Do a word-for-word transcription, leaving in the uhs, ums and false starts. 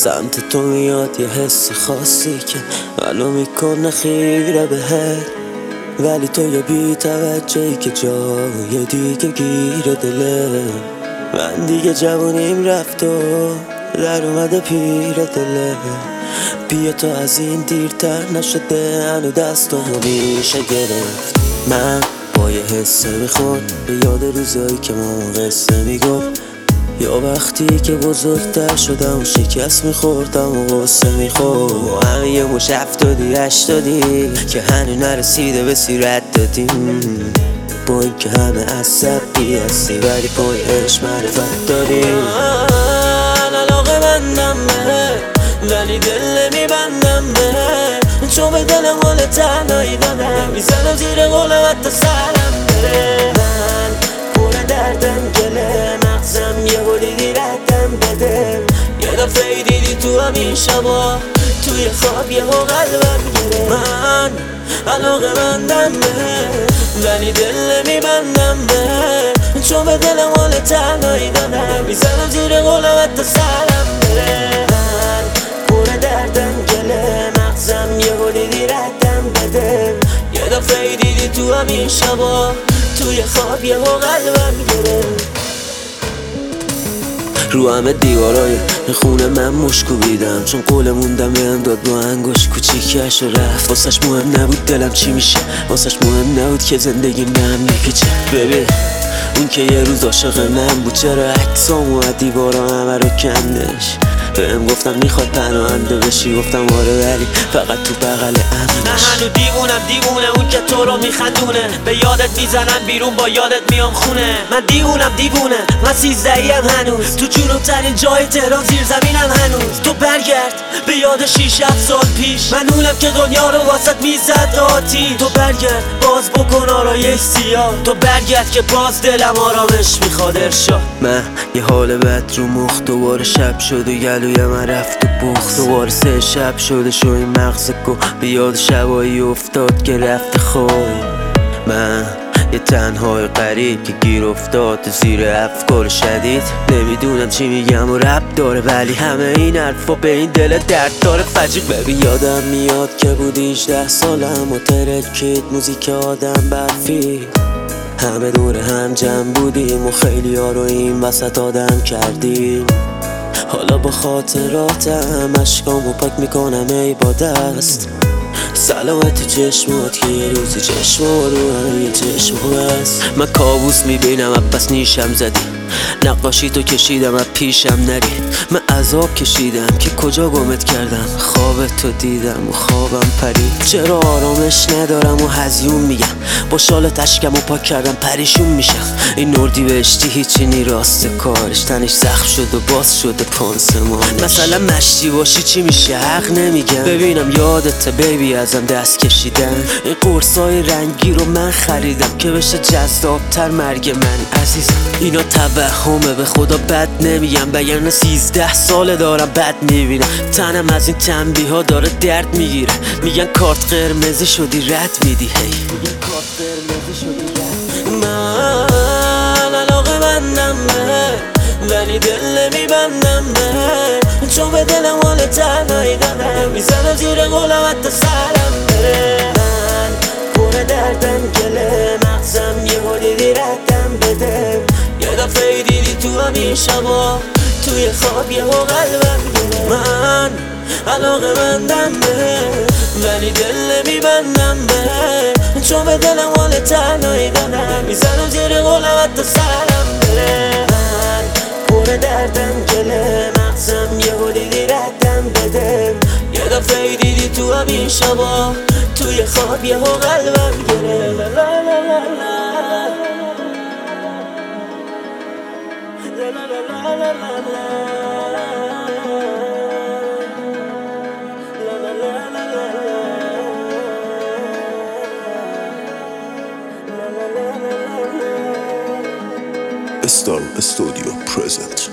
سمت تو میاد یه حس خاصی که منو میکنه خیره بهت، ولی تو یه بی توجهی که جای دیگه گیره دله. من دیگه جوونیم رفت و در اومده پیر دله. بیا تو از این دیرتر نشده، هنو دستامو میشه گرفت. من با یه حسه میخورد به یاد روزایی که ما قصه میگفت، یا وقتی که بزرگتر شدم و شکست میخوردم و غصه میخورد. و همه یه مش هفتادی هشتادی که هنو نرسیده به سیرت دادیم، با این که همه عصبی هستی ولی پای عشق معرفت داریم. من علاقه بندم به ولی دل نمیبندم به، چون به دلم حال تنهایی دادم، میزنم زیر قولم حتی سرم بره. من پر دردم گله، مغزم یه بولی دیردم بده. یه دفعه دیدی تو همین شبا توی خواب یه ها قلبم گره. من علاقه بندم به ولی دل نمیبندم به، چون به دلم حال تنهایی دادم، میزنم زیر قولم حتی سرم بره. من پر دردم گله، مغزم یه بولی دیردم بده. یه دفعه دیدی تو همین شبا توی خواب یه ها قلبم گره. رو همه دیوارای خونه من مشکو بیدم، چون قول موندم بهم داد با انگوش کوچیکش رفت. واسش مهم نبود دلم چی میشه، واسش مهم نبود که زندگیم به هم میپیچه. ببین اون که یه روز عاشق من بود، چرا عکسامو از دیوارا همه رو کندش. بهم گفتم میخواد پناهنده بشی، گفتم آره ولی فقط تو بغل امنش. من هنو دیوونم دیوونه اون که تو رو میخندونه، به یادت میزنم بیرون با یادت میام خونه. من دیوونم دیوونه من سیزدهیم هنوز، تو جنوبترین جای تهران زیر زمینم هنوز. تو برگرد به یاد شیش هفت سال پیش، من اونم که دنیا رو واسط میزد آتی. تو برگرد باز بکن آرایش سیاه، تو برگرد که باز دلم آرامش میخواد ارشاد. من یه حال بد رو مخ، دوباره شب شد و گلوی من رفت و بخت. دوباره سه شب شده شو این مغز کو به یاد شبایی افتاد که رفت خواب. من یه تنهای قریب که گیر افتاد تو زیر افکار شدید، نمیدونم چی میگم و رب داره، ولی همه این حرفا به این دل درد داره فجیق. ببین یادم میاد که بود هجده سالم و ترکید موزیک آدم برفی، همه دور هم جمع بودیم و خیلی ها رو این وسط آدم کردیم. حالا با خاطراتم اشکامو پاک میکنم ای با دست، سلامت چشمات که یه روزی چشما رو هم یه چشم هست. من کابوس میبینم پس نیشم زدی، نقاشی تو کشیدم از پیشم نری. من عذاب کشیدم که کجا گمت کردم، خواب تو دیدم و خوابم پرید. چرا آرامش ندارم و هزیون میگم، با شال تشکم و پاک کردم پریشون میشم. این نردی بهشتی هیچی نی راست کارش، تنش زخم شد و باز شده پانسمانش. مثلا مشتی باشی چی میشه حق نمیگم، ببینم یادت بیبی ازم دست کشیدن. این قرصای رنگی رو من خریدم که بشه جذابتر مرگ من عزیزم. اینا توهمه به خدا بد نمیگم، بگرنه سیزده ساله دارم بد میبینم. تنم از این تنبیه ها داره درد میگیره، میگن کارت قرمزی شدی رد میدی. هی میگن کارت قرمزی شدی رد. من علاقه بندم به ولی دل نمیبندم به، چون به دلم حال تنهایی دادم، میزنم زیر قولم حتی سرم بره. من پر دردم گله، مغزم یه حالی دیردم بده. یه دفعه دیدی تو همین شبا توی خواب یه ها قلبم گره. من علاقه بندم به ولی دل نمیبندم به، چون به دلم حال تنهایی دادم، میزنم زیر قولم حتی سرم بره. من پر دردم گله، مغزم یه حالی دیردم بده. یه دفعه دیدی تو همین شبا توی خواب یه ها قلبم گره. لا لا لا لا لا. Star Studio present.